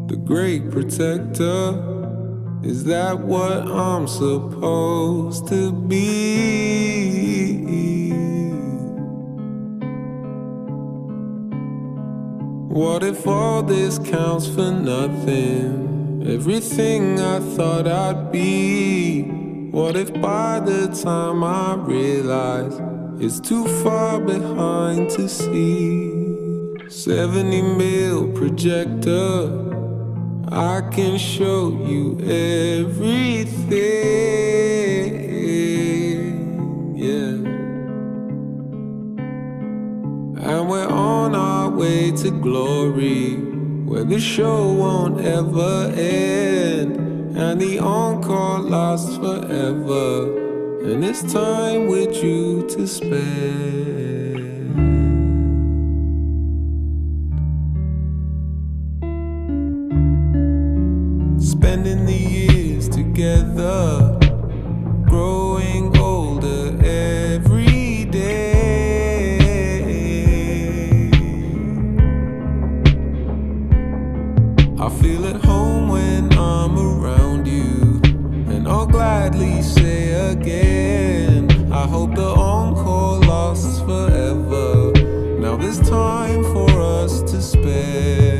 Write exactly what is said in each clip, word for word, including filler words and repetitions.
the great protector. Is that what I'm supposed to be? What if all this counts for nothing? Everything I thought I'd be. What if by the time I realize it's too far behind to see? seventy mil projector, I can show you everything, yeah. And we're on our way to glory, where the show won't ever end, and the encore lasts forever, and it's time with you to spend. Spending the years together, growing older every day. I feel at home when I'm around you, and I'll gladly say again, I hope the encore lasts forever. Now there's time for us to spare.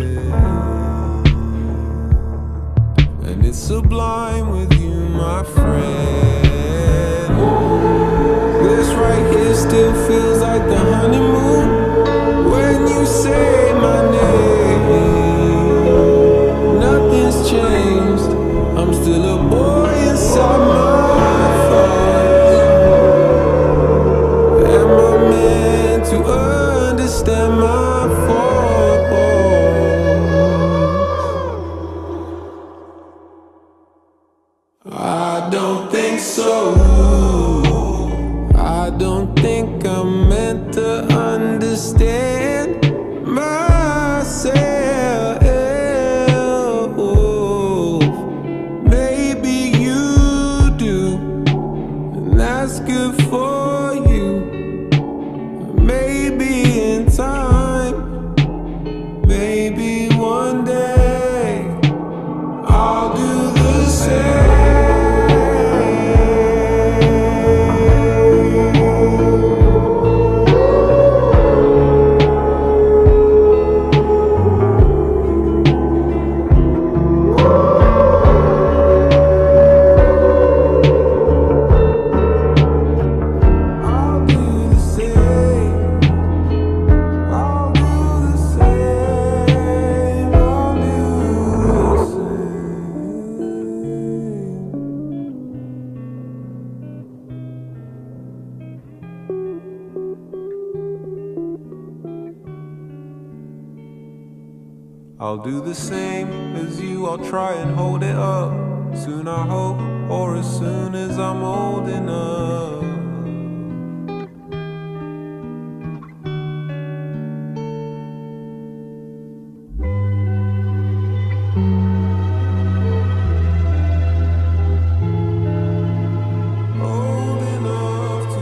It's sublime with you, my friend. This right here still feels like the honeymoon. When you say my name, nothing's changed. I'm still a boy inside my thoughts. Am I meant to understand my faults? I don't think so. I don't think I'm meant to understand myself. Maybe you do, and that's good for you. Maybe in time, maybe one day I'll do the same. I'll do the same as you, I'll try and hold it up. Soon I hope, or as soon as I'm old enough. Old enough to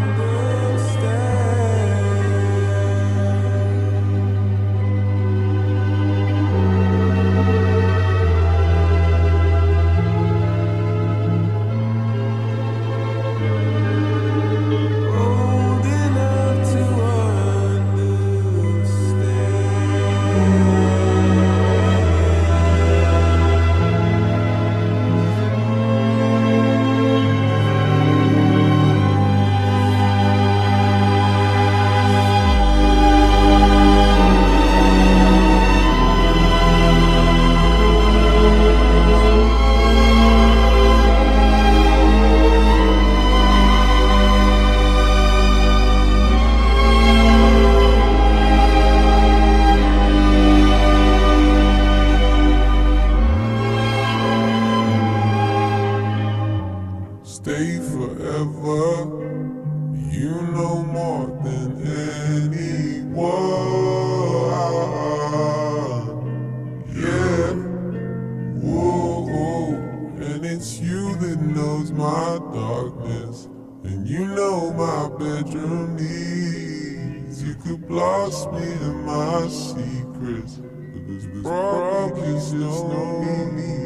stay forever. You know more than anyone. Yeah. Whoa, whoa. And it's you that knows my darkness, and you know my bedroom needs. You could blast me in my secrets, Probably just know me.